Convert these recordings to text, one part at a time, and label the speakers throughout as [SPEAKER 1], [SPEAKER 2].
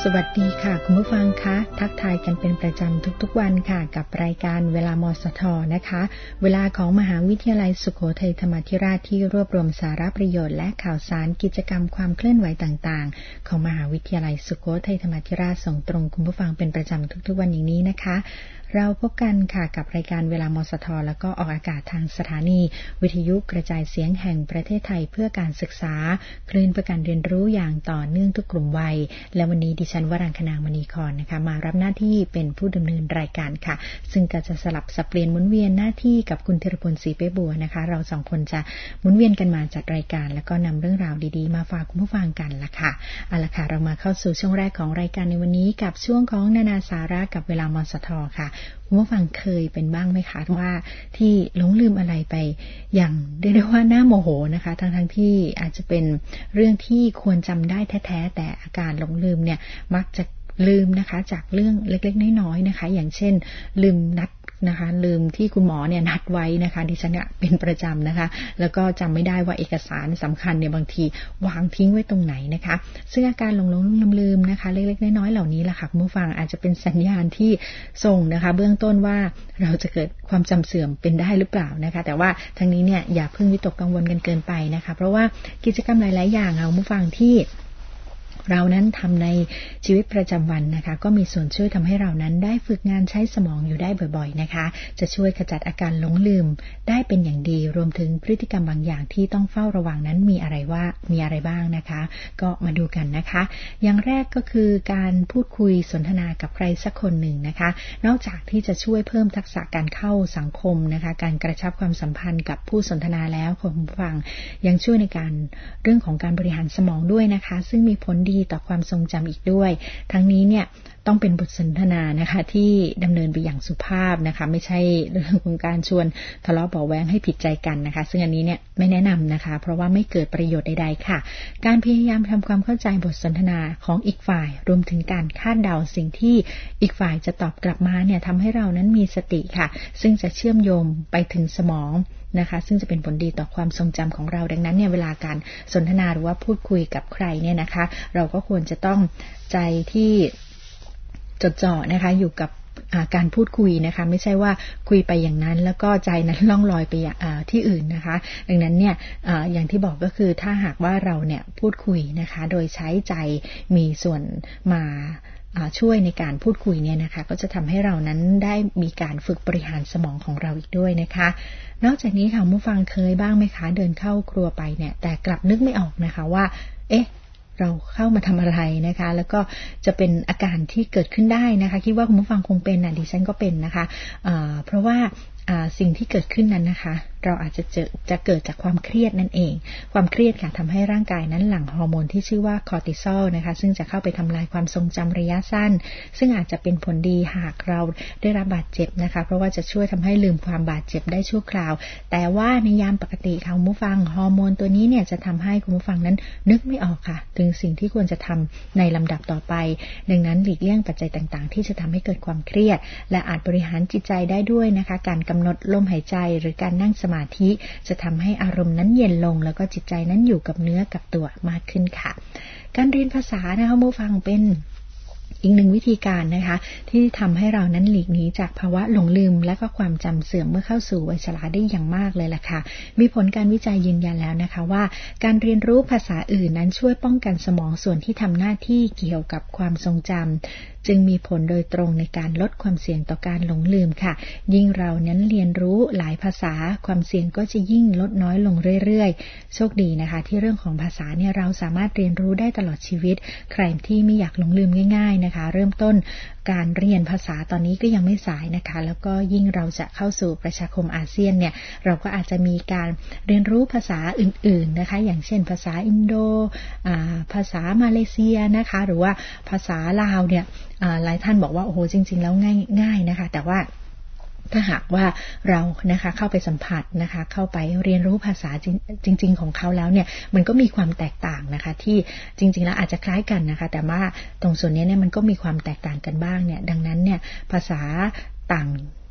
[SPEAKER 1] สวัสดีค่ะคุณผู้ฟังคะทักทายกันเป็นประจำทุกๆวันค่ะกับรายการเวลามสทนะคะเวลาของมหาวิทยาลัยสุโขทัยธรรมาธิราชที่รวบรวมสาระประโยชน์และข่าวสารกิจกรรมความเคลื่อนไหวต่างๆของมหาวิทยาลัยสุโขทัยธรรมาธิราชส่งตรงคุณผู้ฟังเป็นประจำทุกๆวันอย่างนี้นะคะเราพบกันค่ะกับรายการเวลามสทแล้วก็ออกอากาศทางสถานีวิทยุกระจายเสียงแห่งประเทศไทยเพื่อการศึกษาคลื่นเพื่อการเรียนรู้อย่างต่อเนื่องทุกกลุ่มวัยและวันนี้ดิฉันวรังคนางมณีครนะคะมารับหน้าที่เป็นผู้ดำเนินรายการค่ะซึ่งก็จะสลับสับเปลี่ยนหมุนเวียนหน้าที่กับคุณธีรพลศรีเป้บัวนะคะเราสองคนจะหมุนเวียนกันมาจัดรายการแล้วก็นำเรื่องราวดีๆมาฝากคุณผู้ฟังกันละค่ะเอาละค่ะเรามาเข้าสู่ช่วงแรกของรายการในวันนี้กับช่วงของนานาสาระกับเวลามสทค่ะคุณผู้ฟังเคยเป็นบ้างไหมคะว่าที่หลงลืมอะไรไปอย่างเรียกได้ว่าน่าโมโหนะคะทั้งที่อาจจะเป็นเรื่องที่ควรจำได้แท้ๆแต่อาการหลงลืมเนี่ยมักจะลืมนะคะจากเรื่องเล็กๆน้อยๆนะคะอย่างเช่นลืมนัดนะคะลืมที่คุณหมอเนี่ยนัดไว้นะคะดิฉันเนี่ยเป็นประจำนะคะแล้วก็จำไม่ได้ว่าเอกสารสำคัญเนี่ยบางทีวางทิ้งไว้ตรงไหนนะคะซึ่งอาการหลงลืมนะคะเล็กๆน้อยๆเหล่านี้แหละค่ะคุณผู้ฟังอาจจะเป็นสัญญาณที่ส่งนะคะเบื้องต้นว่าเราจะเกิดความจำเสื่อมเป็นได้หรือเปล่านะคะแต่ว่าทั้งนี้เนี่ยอย่าเพิ่งวิตกกังวลกันเกินไปนะคะเพราะว่ากิจกรรมหลายๆอย่างค่ะคุณผู้ฟังที่เรานั้นทำในชีวิตประจำวันนะคะก็มีส่วนช่วยทำให้เรานั้นได้ฝึกงานใช้สมองอยู่ได้บ่อยๆนะคะจะช่วยขจัดอาการหลงลืมได้เป็นอย่างดีรวมถึงพฤติกรรมบางอย่างที่ต้องเฝ้าระวังนั้นมีอะไรบ้างนะคะก็มาดูกันนะคะอย่างแรกก็คือการพูดคุยสนทนากับใครสักคนหนึ่งนะคะนอกจากที่จะช่วยเพิ่มทักษะการเข้าสังคมนะคะการกระชับความสัมพันธ์กับผู้สนทนาแล้วคุณผู้ฟังยังช่วยในการเรื่องของการบริหารสมองด้วยนะคะซึ่งมีผลดีต่อความทรงจำอีกด้วยทั้งนี้เนี่ยต้องเป็นบทสนทนานะคะที่ดำเนินไปอย่างสุภาพนะคะไม่ใช่เรื่องของการชวนทะเลาะเบาะแว้งให้ผิดใจกันนะคะซึ่งอันนี้เนี่ยไม่แนะนำนะคะเพราะว่าไม่เกิดประโยชน์ใดๆค่ะการพยายามทำความเข้าใจบทสนทนาของอีกฝ่ายรวมถึงการคาดเดาสิ่งที่อีกฝ่ายจะตอบกลับมาเนี่ยทำให้เรานั้นมีสติค่ะซึ่งจะเชื่อมโยงไปถึงสมองนะคะซึ่งจะเป็นผลดีต่อความทรงจำของเราดังนั้นเนี่ยเวลาการสนทนาหรือว่าพูดคุยกับใครเนี่ยนะคะเราก็ควรจะต้องใจที่จดจ่อนะคะอยู่กับการพูดคุยนะคะไม่ใช่ว่าคุยไปอย่างนั้นแล้วก็ใจนั้นล่องลอยไปที่อื่นนะคะดังนั้นเนี่ยอย่างที่บอกก็คือถ้าหากว่าเราเนี่ยพูดคุยนะคะโดยใช้ใจมีส่วนมาช่วยในการพูดคุยเนี่ยนะคะก็จะทำให้เรานั้นได้มีการฝึกบริหารสมองของเราอีกด้วยนะคะนอกจากนี้ค่ะผู้ฟังเคยบ้างไหมคะเดินเข้าครัวไปเนี่ยแต่กลับนึกไม่ออกนะคะว่าเราเข้ามาทำอะไรนะคะแล้วก็จะเป็นอาการที่เกิดขึ้นได้นะคะคิดว่าคุณผู้ฟังคงเป็นดิฉันก็เป็นนะคะเพราะว่าสิ่งที่เกิดขึ้นนั้นนะคะเราอาจจะเกิดจากความเครียดนั่นเองความเครียดค่ะทำให้ร่างกายนั้นหลั่งฮอร์โมนที่ชื่อว่าคอร์ติซอลนะคะซึ่งจะเข้าไปทำลายความทรงจำระยะสั้นซึ่งอาจจะเป็นผลดีหากเราได้รับบาดเจ็บนะคะเพราะว่าจะช่วยทำให้ลืมความบาดเจ็บได้ชั่วคราวแต่ว่าในยามปกติค่ะคุณผู้ฟังฮอร์โมนตัวนี้เนี่ยจะทำให้คุณผู้ฟังนั้นนึกไม่ออกค่ะถึงสิ่งที่ควรจะทำในลำดับต่อไปดังนั้นหลีกเลี่ยงปัจจัยต่างๆที่จะทำให้เกิดความเครียดและอาจบริหารจิตใจได้ด้วยนะคะการกำหนดลมหายใจหรือการนั่งสมาธิจะทำให้อารมณ์นั้นเย็นลงแล้วก็จิตใจนั้นอยู่กับเนื้อกับตัวมากขึ้นค่ะการเรียนภาษานะคะผู้ฟังเป็นอีกหนึ่งวิธีการนะคะที่ทำให้เรานั้นหลีกหนีจากภาวะหลงลืมและก็ความจำเสื่อมเมื่อเข้าสู่วัยชราได้อย่างมากเลยล่ะค่ะมีผลการวิจัยยืนยันแล้วนะคะว่าการเรียนรู้ภาษาอื่นนั้นช่วยป้องกันสมองส่วนที่ทำหน้าที่เกี่ยวกับความทรงจำจึงมีผลโดยตรงในการลดความเสี่ยงต่อการหลงลืมค่ะยิ่งเรานั้นเรียนรู้หลายภาษาความเสี่ยงก็จะยิ่งลดน้อยลงเรื่อยๆโชคดีนะคะที่เรื่องของภาษาเนี่ยเราสามารถเรียนรู้ได้ตลอดชีวิตใครที่ไม่อยากหลงลืมง่ายๆนะคะเริ่มต้นการเรียนภาษาตอนนี้ก็ยังไม่สายนะคะแล้วก็ยิ่งเราจะเข้าสู่ประชาคมอาเซียนเนี่ยเราก็อาจจะมีการเรียนรู้ภาษาอื่นๆนะคะอย่างเช่นภาษาอินโดภาษามาเลเซียนะคะหรือว่าภาษาลาวเนี่ยหลายท่านบอกว่าโอ้โหจริงๆแล้วง่ายนะคะแต่ว่าถ้าหากว่าเรานะคะเข้าไปสัมผัสนะคะเข้าไปเรียนรู้ภาษาจริงๆของเขาแล้วเนี่ยมันก็มีความแตกต่างนะคะที่จริงๆแล้วอาจจะคล้ายกันนะคะแต่ว่าตรงส่วนนี้เนี่ยมันก็มีความแตกต่างกันบ้างเนี่ยดังนั้นเนี่ยภาษาต่าง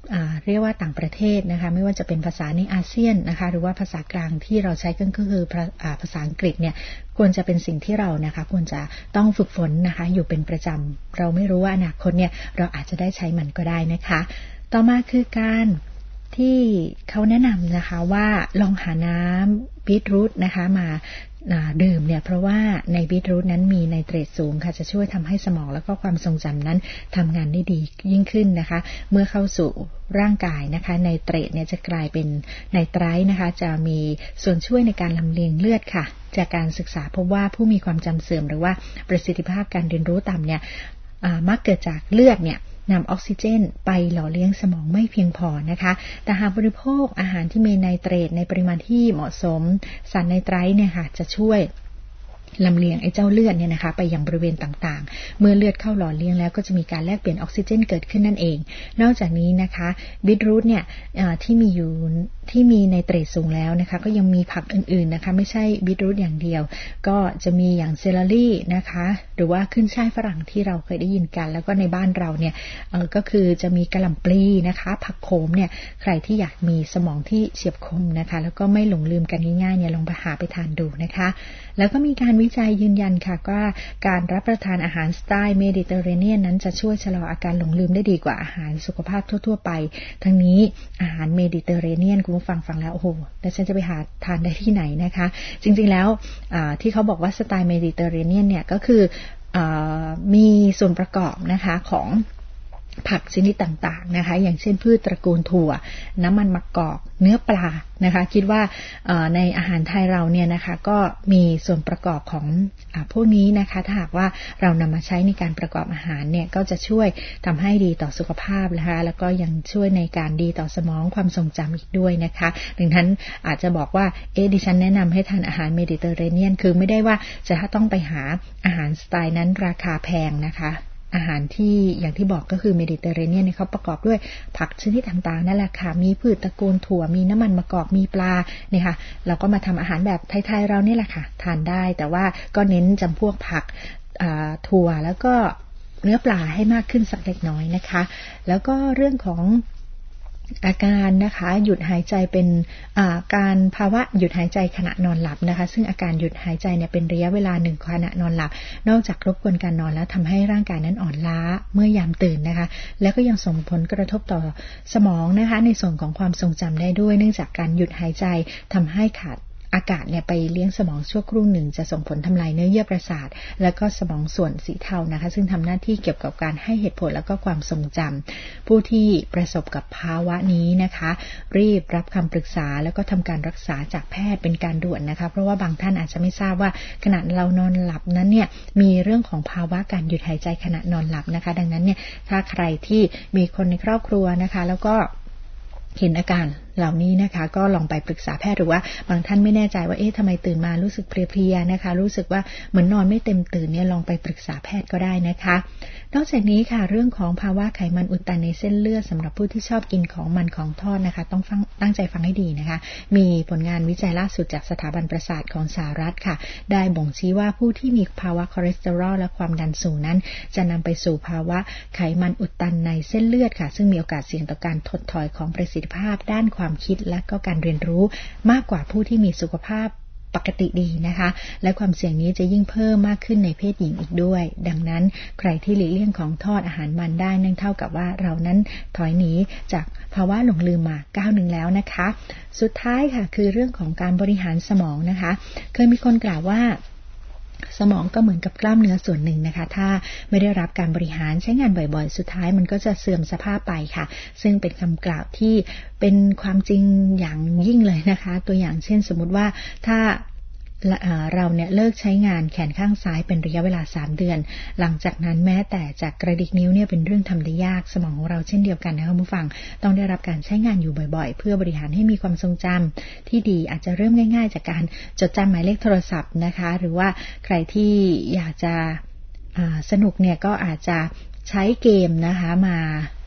[SPEAKER 1] เรียกว่าต่างประเทศนะคะไม่ว่าจะเป็นภาษาในอาเซียนนะคะหรือว่าภาษากลางที่เราใช้ก็คือภาษาอังกฤษเนี่ยควรจะเป็นสิ่งที่เรานะคะควรจะต้องฝึกฝนนะคะอยู่เป็นประจำเราไม่รู้ว่าอนาคตเนี่ยเราอาจจะได้ใช้มันก็ได้นะคะต่อมาคือการที่เขาแนะนำนะคะว่าลองหาน้ำบีทรูทนะคะมาดื่มเนี่ยเพราะว่าในบีทรูทนั้นมีไนเตรตสูงค่ะจะช่วยทำให้สมองแล้วก็ความทรงจำนั้นทำงานได้ดียิ่งขึ้นนะคะเมื่อเข้าสู่ร่างกายนะคะไนเตรตเนี่ยจะกลายเป็นไนไตรท์นะคะจะมีส่วนช่วยในการลำเลียงเลือดค่ะจากการศึกษาพบว่าผู้มีความจำเสื่อมหรือว่าประสิทธิภาพการเรียนรู้ต่ำเนี่ยมักเกิดจากเลือดเนี่ยนำออกซิเจนไปหล่อเลี้ยงสมองไม่เพียงพอนะคะแต่หากบริโภคอาหารที่มีไนเตรตในปริมาณที่เหมาะสมสารไนไตรท์เนี่ยค่ะจะช่วยลำเลียงไอ้เจ้าเลือดเนี่ยนะคะไปยังบริเวณต่างๆเมื่อเลือดเข้าหล่อเลี้ยงแล้วก็จะมีการแลกเปลี่ยนออกซิเจนเกิดขึ้นนั่นเองนอกจากนี้นะคะบีทรูทเนี่ยที่มีไนเตรตสูงแล้วนะคะก็ยังมีผักอื่นๆนะคะไม่ใช่บีทรูทอย่างเดียวก็จะมีอย่างเซลารี่นะคะหรือว่าขึ้นช่ายฝรั่งที่เราเคยได้ยินกันแล้วก็ในบ้านเราเนี่ยก็คือจะมีกะหล่ำปลีนะคะผักโขมเนี่ยใครที่อยากมีสมองที่เฉียบคมนะคะแล้วก็ไม่หลงลืมกันง่ายๆเนี่ยลองไปหาไปทานดูนะคะแล้วก็มีการวิจัยยืนยันค่ะว่าการรับประทานอาหารสไตล์เมดิเตอร์เรเนียนนั้นจะช่วยชะลออาการหลงลืมได้ดีกว่าอาหารสุขภาพทั่วๆไปทั้งนี้อาหารเมดิเตอร์เรเนียนคุณผู้ฟังแล้วโอ้โหแล้วฉันจะไปหาทานได้ที่ไหนนะคะจริงๆแล้วที่เขาบอกว่าสไตล์เมดิเตอร์เรเนียนเนี่ยก็คือมีส่วนประกอบนะคะของผักชนิดต่างๆนะคะอย่างเช่นพืชตระกูลถั่วน้ำมันมะกอกเนื้อปลานะคะคิดว่าในอาหารไทยเราเนี่ยนะคะก็มีส่วนประกอบของพวกนี้นะคะถ้าหากว่าเรานำมาใช้ในการประกอบอาหารเนี่ยก็จะช่วยทำให้ดีต่อสุขภาพนะคะแล้วก็ยังช่วยในการดีต่อสมองความทรงจำอีกด้วยนะคะดังนั้นอาจจะบอกว่าดิฉันแนะนำให้ทานอาหารเมดิเตอร์เรเนียนคือไม่ได้ว่าจะต้องไปหาอาหารสไตล์นั้นราคาแพงนะคะอาหารที่อย่างที่บอกก็คือเมดิเตอร์เรเนียนเขาประกอบด้วยผักชนิดต่างๆนั่นแหละค่ะมีพืชตระกูลถั่วมีน้ำมันมะกอกมีปลาเนี่ยค่ะเราก็มาทำอาหารแบบไทยๆเรานี่แหละค่ะทานได้แต่ว่าก็เน้นจำพวกผักถั่วแล้วก็เนื้อปลาให้มากขึ้นสักเล็กน้อยนะคะแล้วก็เรื่องของอาการนะคะหยุดหายใจเป็นการภาวะหยุดหายใจขณะนอนหลับนะคะซึ่งอาการหยุดหายใจเนี่ยเป็นระยะเวลา1ขณะนอนหลับนอกจากรบกวนการนอนแล้วทำให้ร่างกายนั้นอ่อนล้าเมื่อยามตื่นนะคะแล้วก็ยังส่งผลกระทบต่อสมองนะคะในส่วนของความทรงจำได้ด้วยเนื่องจากการหยุดหายใจทำให้ขาดอากาศเนี่ยไปเลี้ยงสมองชั่วครู่หนึ่งจะส่งผลทำลายเนื้อเยื่อประสาทแล้วก็สมองส่วนสีเทานะคะซึ่งทำหน้าที่เกี่ยวกับการให้เหตุผลแล้วก็ความทรงจำผู้ที่ประสบกับภาวะนี้นะคะรีบรับคำปรึกษาแล้วก็ทำการรักษาจากแพทย์เป็นการด่วนนะคะเพราะว่าบางท่านอาจจะไม่ทราบว่าขณะเรานอนหลับนั้นเนี่ยมีเรื่องของภาวะการหยุดหายใจขณะนอนหลับนะคะดังนั้นเนี่ยถ้าใครที่มีคนในครอบครัวนะคะแล้วก็เห็นอาการเหล่านี้นะคะก็ลองไปปรึกษาแพทย์หรือว่าบางท่านไม่แน่ใจว่าทำไมตื่นมารู้สึกเพลียๆนะคะรู้สึกว่าเหมือนนอนไม่เต็มตื่นเนี่ยลองไปปรึกษาแพทย์ก็ได้นะคะนอกจากนี้ค่ะเรื่องของภาวะไขมันอุดตันในเส้นเลือดสำหรับผู้ที่ชอบกินของมันของทอดนะคะต้องตั้งใจฟังให้ดีนะคะมีผลงานวิจัยล่าสุดจากสถาบันประสาทของสหรัฐค่ะได้บ่งชี้ว่าผู้ที่มีภาวะคอเลสเตอรอลและความดันสูงนั้นจะนำไปสู่ภาวะไขมันอุดตันในเส้นเลือดค่ะซึ่งมีโอกาสเสี่ยงต่อการถดถอยของประสิทธิภาพด้านความคิดและก็การเรียนรู้มากกว่าผู้ที่มีสุขภาพปกติดีนะคะและความเสี่ยงนี้จะยิ่งเพิ่มมากขึ้นในเพศหญิงอีกด้วยดังนั้นใครที่หลีกเลี่ยงของทอดอาหารมันได้นั่นเท่ากับว่าเรานั้นถอยหนีจากภาวะหลงลืมมาก้าวหนึ่งแล้วนะคะสุดท้ายค่ะคือเรื่องของการบริหารสมองนะคะเคยมีคนกล่าวว่าสมองก็เหมือนกับกล้ามเนื้อส่วนหนึ่งนะคะถ้าไม่ได้รับการบริหารใช้งานบ่อยๆสุดท้ายมันก็จะเสื่อมสภาพไปค่ะซึ่งเป็นคำกล่าวที่เป็นความจริงอย่างยิ่งเลยนะคะตัวอย่างเช่นสมมุติว่าถ้าเราเนี่ยเลิกใช้งานแขนข้างซ้ายเป็นระยะเวลา3เดือนหลังจากนั้นแม้แต่จากกระดิกนิ้วเนี่ยเป็นเรื่องทำได้ยากสมองของเราเช่นเดียวกันนะคะผู้ฟังต้องได้รับการใช้งานอยู่บ่อยๆเพื่อบริหารให้มีความทรงจำที่ดีอาจจะเริ่มง่ายๆจากการจดจำหมายเลขโทรศัพท์นะคะหรือว่าใครที่อยากจะสนุกเนี่ยก็อาจจะใช้เกมนะคะมา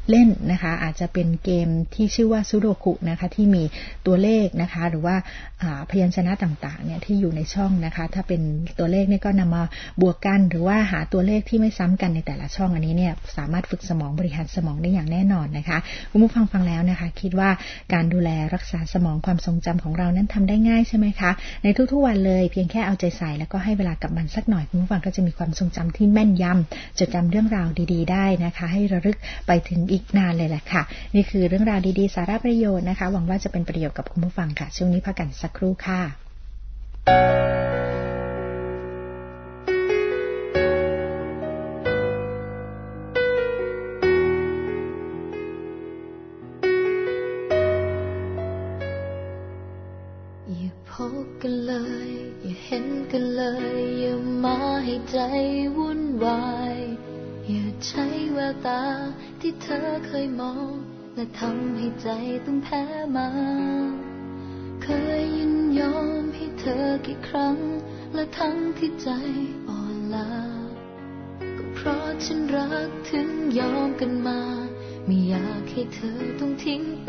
[SPEAKER 1] เล่นนะคะอาจจะเป็นเกมที่ชื่อว่าซูโดกุนะคะที่มีตัวเลขนะคะหรือว่าพยัญชนะต่างๆเนี่ยที่อยู่ในช่องนะคะถ้าเป็นตัวเลขนี่ก็นำมาบวกกันหรือว่าหาตัวเลขที่ไม่ซ้ำกันในแต่ละช่องอันนี้เนี่ยสามารถฝึกสมองบริหารสมองได้อย่างแน่นอนนะคะคุณผู้ฟังแล้วนะคะคิดว่าการดูแลรักษาสมองความทรงจำของเรานั้นทำได้ง่ายใช่ไหมคะในทุกๆวันเลยเพียงแค่เอาใจใส่แล้วก็ให้เวลากับมันสักหน่อยคุณผู้ฟังก็จะมีความทรงจำที่แม่นยำจดจำเรื่องราวดีๆได้นะคะให้ระลึกไปถึงอีกนานเลยแหละค่ะนี่คือเรื่องราวดีๆสาระประโยชน์นะคะหวังว่าจะเป็นประโยชน์กับคุณผู้ฟังค่ะช่วงนี้พักกันสักครู่ค่ะ
[SPEAKER 2] อย่าพบกันเลยอย่าเห็นกันเลยอย่ามาให้ใจวุ่นวายอย่าใช้แววตาที่เธอเคยมองและทำให้ใจต้องแพ้มาเคยยินยอมให้เธอกี่ครั้งและทั้งที่ใจอ่อนล้าก็เพราะฉันรักถึงยอมกันมาไม่อยากให้เธอต้องทิ้งไป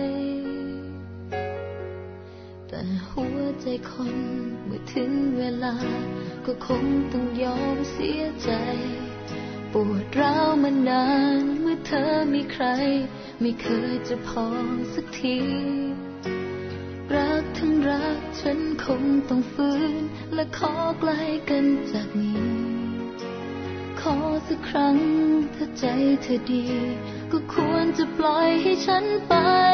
[SPEAKER 2] แต่หัวใจคนเมื่อถึงเวลาก็คงต้องยอมเสียใจปวดร้าวมานานเมื่อเธอมีใครไม่เคยจะพอสักทีรักทั้งรักฉันคงต้องฝืนและขอไกลกันจากนี้ขอสักครั้งถ้าใจเธอดีก็ควรจะปล่อยให้ฉันไป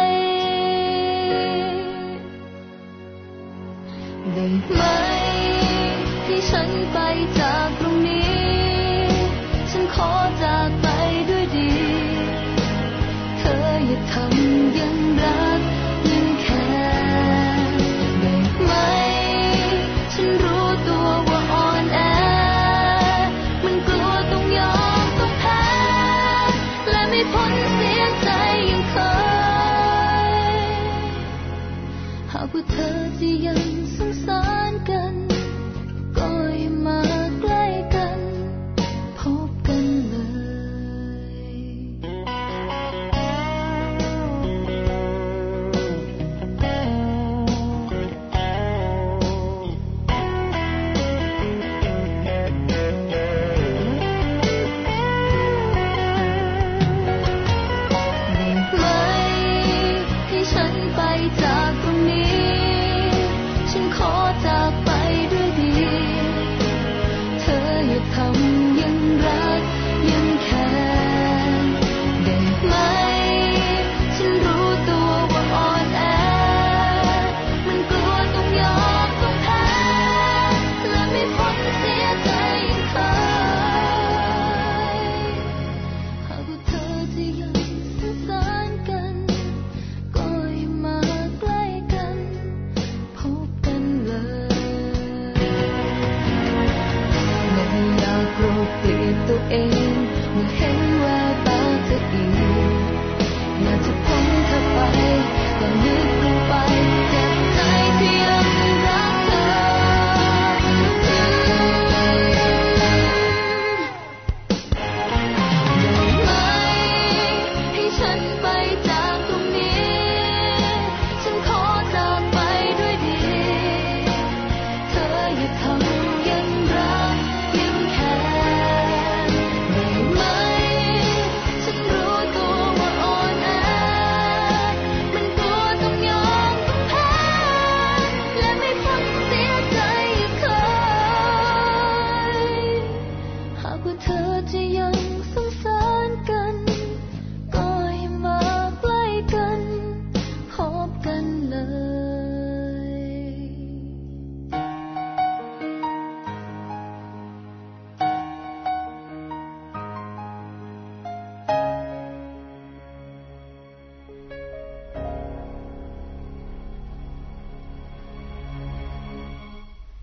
[SPEAKER 2] ได้ไหมให้ฉันไปจากตรงนี้ฉันขอจากไปด้วยดีเธออย่าทำยังรักยังแค่ได้ไหมฉันรู้ตัวว่าอ่อนแอมันกลัวต้องยอมต้องแพ้และไม่พ้นเสียใจยังเคยหากว่าเธอจะยังสงสารกันก็อย่ามาใกล้กันพบกันเลย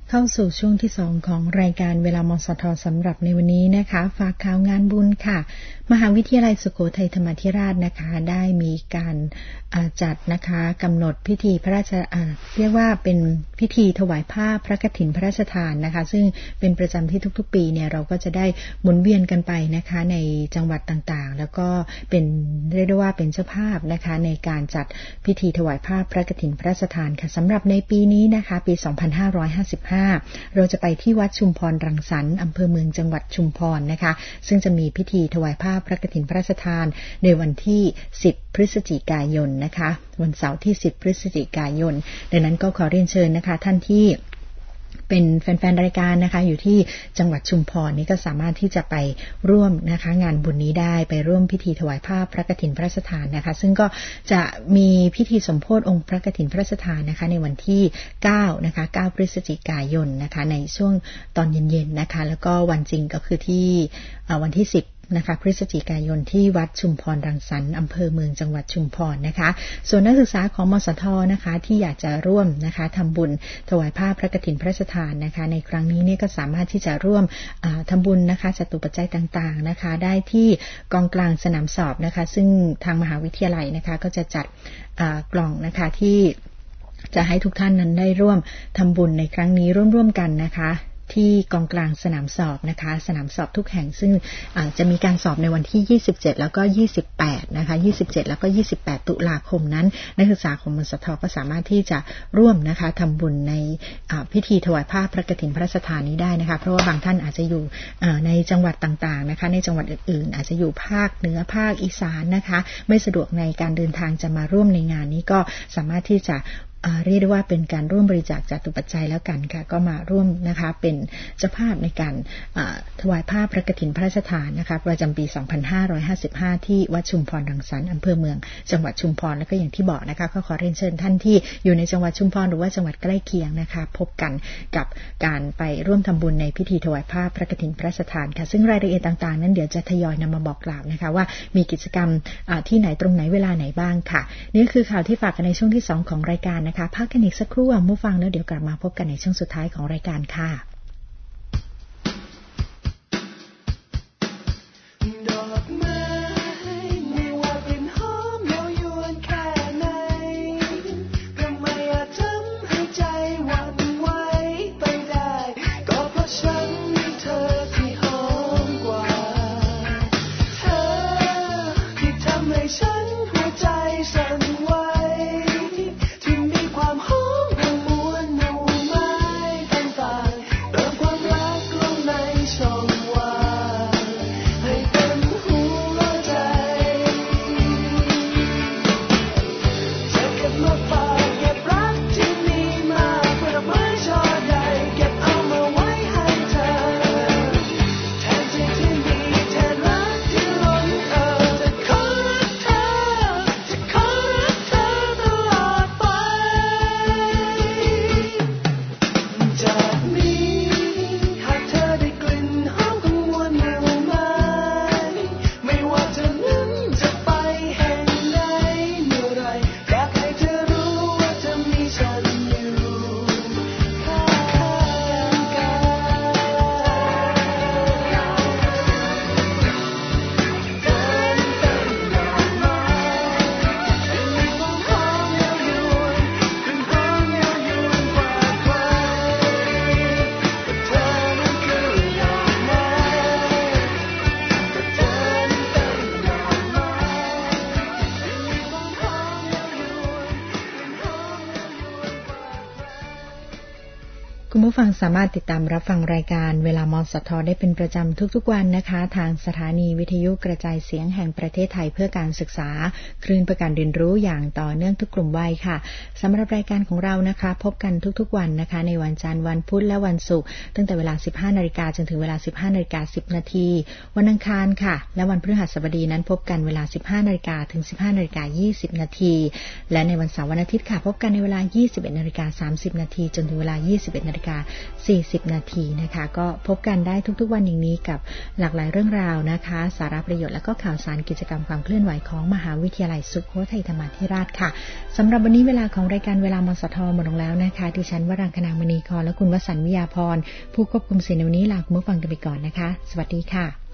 [SPEAKER 1] เข้าสู่ช่วงที่2ของรายการเวลามสท.สำหรับในวันนี้นะคะฝากข่าวงานบุญค่ะมหาวิทยาลัยสุโขทัยธรรมาธิราชนะคะได้มีการจัดนะคะกำหนดพิธีพระราชเรียกว่าเป็นพิธีถวายผ้าพระกฐินพระราชทานนะคะซึ่งเป็นประจำที่ทุกๆปีเนี่ยเราก็จะได้หมุนเวียนกันไปนะคะในจังหวัดต่างๆแล้วก็เป็นเรียกได้ว่าเป็นเจ้าภาพนะคะในการจัดพิธีถวายผ้าพระกฐินพระราชทานค่ะสำหรับในปีนี้นะคะปี 2555เราจะไปที่วัดชุมพรรังสรรค์อำเภอเมืองจังหวัดชุมพรนะคะซึ่งจะมีพิธีถวายผ้าพระกฐินพระราชทานในวันที่10พฤศจิกายนนะคะวันเสาร์ที่10พฤศจิกายนดังนั้นก็ขอเรียนเชิญนะคะท่านที่เป็นแฟนๆรายการนะคะอยู่ที่จังหวัดชุมพรนี่ก็สามารถที่จะไปร่วมนะคะงานบุญนี้ได้ไปร่วมพิธีถวายผ้าพระกฐินพระราชทานนะคะซึ่งก็จะมีพิธีสมโภชองค์พระกฐินพระราชทานนะคะในวันที่9นะคะ9พฤศจิกายนนะคะในช่วงตอนเย็นๆนะคะแล้วก็วันจริงก็คือที่วันที่10นะคะพฤศจิกายนที่วัดชุมพรรังสรรค์อำเภอเมืองจังหวัดชุมพรนะคะส่วนนักศึกษาของมสทนะคะที่อยากจะร่วมนะคะทำบุญถวายผ้าพระกฐินพระราชทานนะคะในครั้งนี้เนี่ยก็สามารถที่จะร่วมทำบุญนะคะจตุปัจจัยต่างๆนะคะได้ที่กองกลางสนามสอบนะคะซึ่งทางมหาวิทยาลัยนะคะก็จะจัดกล่องนะคะที่จะให้ทุกท่านนั้นได้ร่วมทำบุญในครั้งนี้ร่วมๆกันนะคะที่กองกลางสนามสอบนะคะสนามสอบทุกแห่งซึ่งจะมีการสอบในวันที่27แล้วก็28นะคะ27แล้วก็28ตุลาคมนั้นนักศึกษาของมสท.ก็สามารถที่จะร่วมนะคะทำบุญในพิธีถวายผ้าพระกฐินพระราชทานนี้ได้นะคะเพราะว่าบางท่านอาจจะอยู่ในจังหวัดต่างๆนะคะในจังหวัดอื่นๆอาจจะอยู่ภาคเหนือภาคอีสานนะคะไม่สะดวกในการเดินทางจะมาร่วมในงานนี้ก็สามารถที่จะเรียกได้ว่าเป็นการร่วมบริจาคจตุปัจจัยแล้วกันค่ะก็มาร่วมนะคะเป็นเจ้าภาพในการถวายผ้าพระกฐินพระราชทานนะคะประจำปี 2555ที่วัดชุมพรรังสรรค์อำเภอเมืองจังหวัดชุมพรแล้วก็อย่างที่บอกนะคะก็ขอเรียนเชิญท่านที่อยู่ในจังหวัดชุมพรหรือว่าจังหวัดใกล้เคียงนะคะพบกันกับการไปร่วมทำบุญในพิธีถวายผ้าพระกฐินพระราชทานค่ะซึ่งรายละเอียดต่างๆนั้นเดี๋ยวจะทยอยนำมาบอกกล่าวนะคะว่ามีกิจกรรมที่ไหนตรงไหนเวลาไหนบ้างค่ะนี่คือข่าวที่ฝากกันในช่วงที่2ของรายการนะคะพักกันอีกสักครู่ผู้ฟังแล้วเดี๋ยวกลับมาพบกันในช่วงสุดท้ายของรายการค่ะคุณผู้ฟังสามารถติดตามรับฟังรายการเวลามสท.ได้เป็นประจำทุกๆวันนะคะทางสถานีวิทยุกระจายเสียงแห่งประเทศไทยเพื่อการศึกษาคลื่นเพื่อการเรียนรู้อย่างต่อเนื่องทุกกลุ่มวัยค่ะสำหรับรายการของเรานะคะพบกันทุกๆวันนะคะในวันจันทร์วันพุธและวันศุกร์ตั้งแต่เวลา 15:00 น.จนถึงเวลา 15:10 น.วันอังคารค่ะและวันพฤหัสบดีนั้นพบกันเวลา 15:00 น.ถึง 15:20 น.และในวันเสาร์วันอาทิตย์ค่ะพบกันในเวลา 21:30 น.จนถึงเวลา 21:40 น.ท 15:40 น.นะคะก็พบกันได้ทุกๆวันอย่างนี้กับหลากหลายเรื่องราวนะคะสาระประโยชน์และก็ข่าวสารกิจกรรมความเคลื่อนไหวของมหาวิทยาลัยสุโขทัยธรรมาธิราชค่ะสำหรับวันนี้เวลาของรายการเวลามสท.หมดลงแล้วนะคะดิฉันวรังคณามณีครและคุณวสันต์วิยาพรผู้ควบคุมเสียงในวันนี้ลาคุณผู้ฟังกันไปก่อนนะคะสวัสดีค่ะ